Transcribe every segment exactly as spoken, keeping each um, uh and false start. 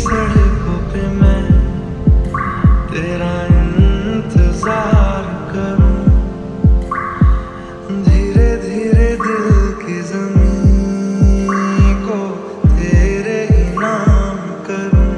सड़कों पे मैं तेरा इंतजार करूं, धीरे धीरे दिल की ज़मीं को तेरे ही नाम करूं।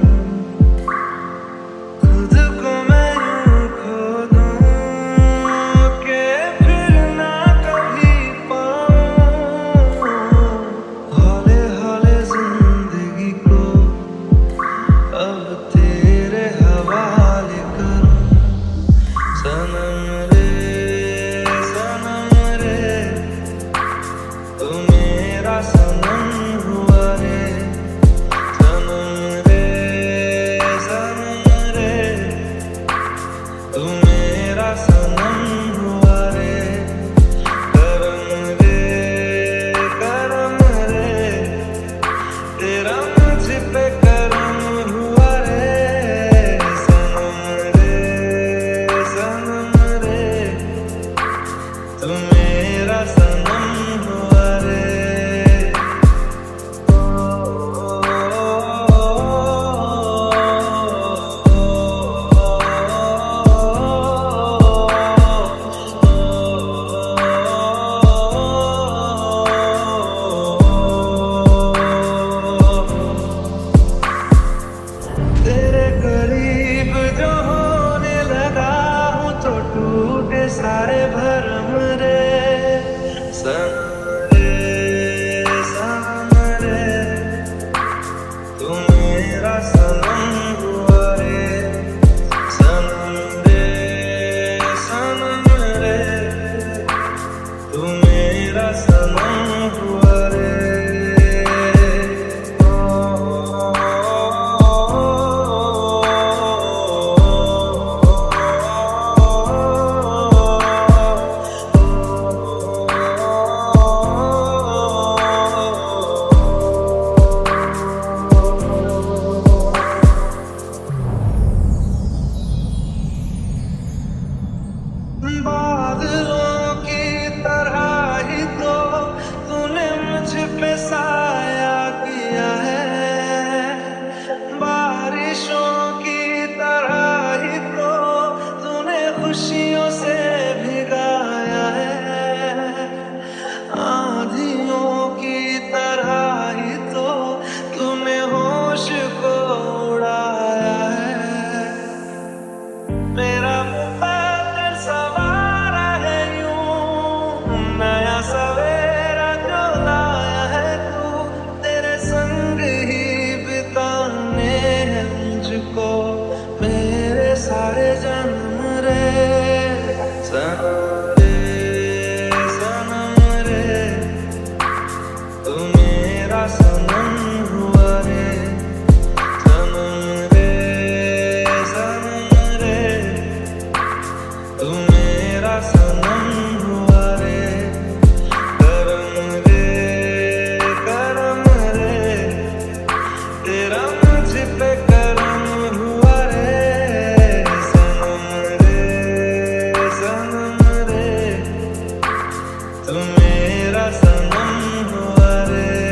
खुद को मैं यूं खो दूं कि फिर ना कभी पाऊं, हौले हौले जिंदगी को अब तेरे हवाले करूं। सनम रे सनम रे तू मेरा सनम हुआ रे, सनम रे सनम रे तू मेरा सनम हुआ रे। करम रे करम रे तेरा मुझ पे करम हुआ रे, सनम रे सनम रे तू मेरा सनम हुआ रे। तेरे करीब जो होने लगा हूँ तो टूटे सारे भरम रे, सनम रे सनम रे तू मेरा सनम हुआ रे, सनम रे सनम रे तू मेरा सनम हुआ रे। बादलों की तरह ही तो तूने मुझ पे साया किया है, बारिशों की तरह ही तो तूने खुशियों से भिगाया है, आंधियों की तरह ही तो तूने होश को उड़ाया है। मेरा मुकद्दर सवारा है यूं, नया सवेरा जो लाया है तू, तेरे संग ही बिताने हैं मुझको मेरे सारे जन्म रे, सनम रे सनम रे तू मेरा सनम हुआ रे, सनम रे सनम रे तू मेरा सनम हुआ रे। करम रे करम रे तेरा मुझ पे करम हुआ रे, सनम रे सनम रे तू मेरा सनम हुआ रे।